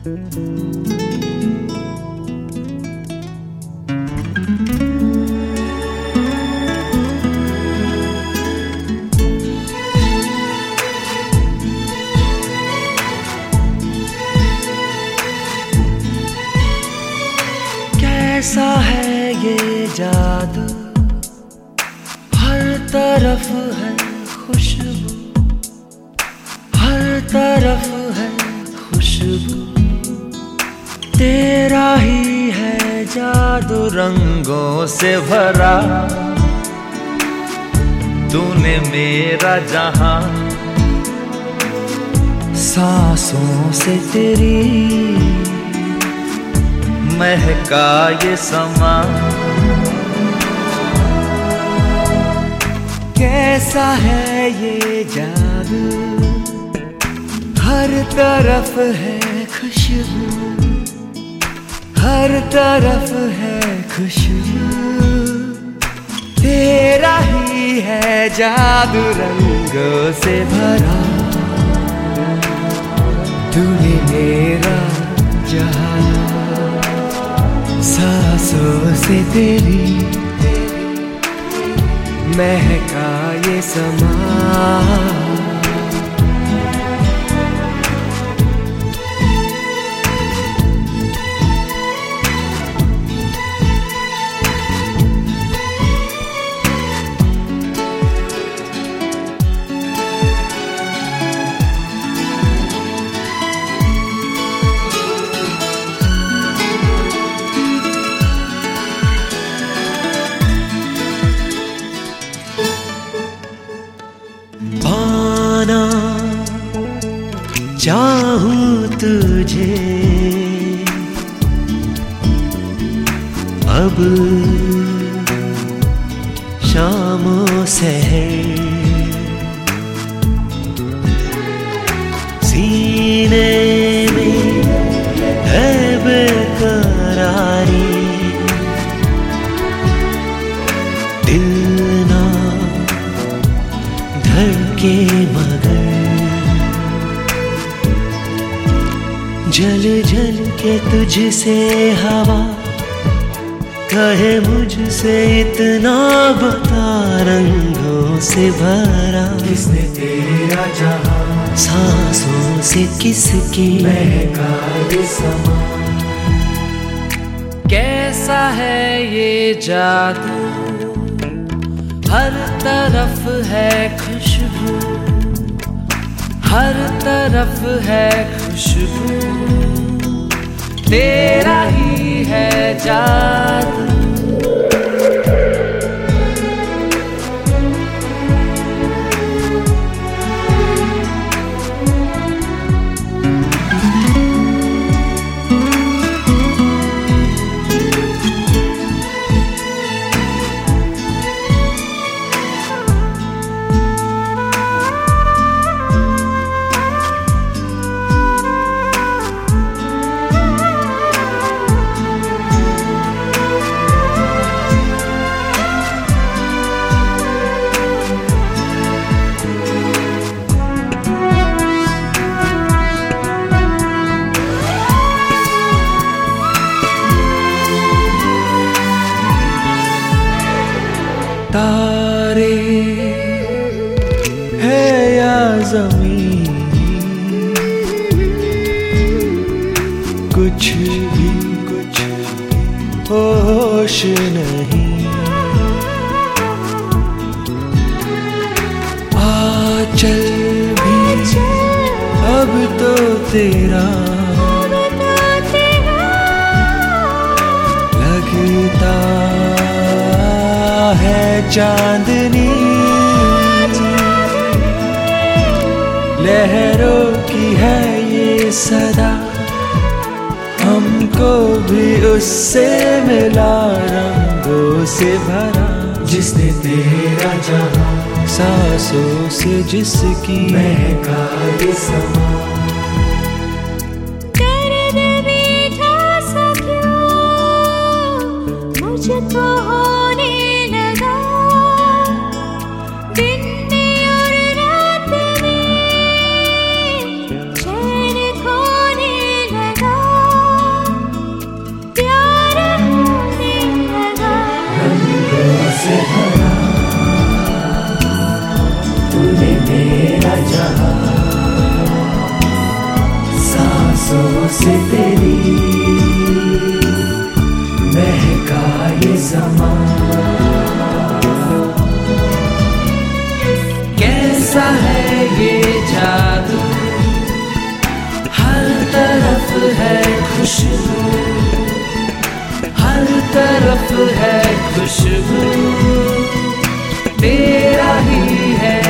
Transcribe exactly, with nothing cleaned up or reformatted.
कैसा है ये जादू, हर तरफ है खुशबू, हर तरफ है खुशबू। तेरा ही है जादू रंगों से भरा, तूने मेरा जहां सांसों से तेरी महका ये समा। कैसा है ये जादू, हर तरफ है खुशबू, हर तरफ है खुशबू। तेरा ही है जादू रंगों से भरा, तूने मेरा जहां सांसों से तेरी महका ये समा। पाना चाहूं तुझे अब शामों सहर, सीने में है बेकरारी, दिल ना धड़के मगर जल जल के तुझसे हवा कहे मुझसे इतना बता, रंगों से भरा किसने तेरा जहां सांसों से किसकी महका ये समा। कैसा है ये जादू, हर तरफ है खुशबू, हर तरफ है खुशबू। तेरा ही है जादू। तारे है या ज़मीन, कुछ भी कुछ होश नहीं। आंचल भी अब तो तेरा लगता है चांदनी, लहरों की है ये सदा, हमको भी उससे मिला रंगों से भरा। जिसने तेरा जहां सांसों से जिसकी महका ये समा। दर्द मीठा सा क्यों मुझको होने लगा, दिन में और रात में चैन खोने लगा। से तेरी महका ये समा। कैसा है ये जादू, हर तरफ है खुशबू, हर तरफ है खुशबू, तेरा ही है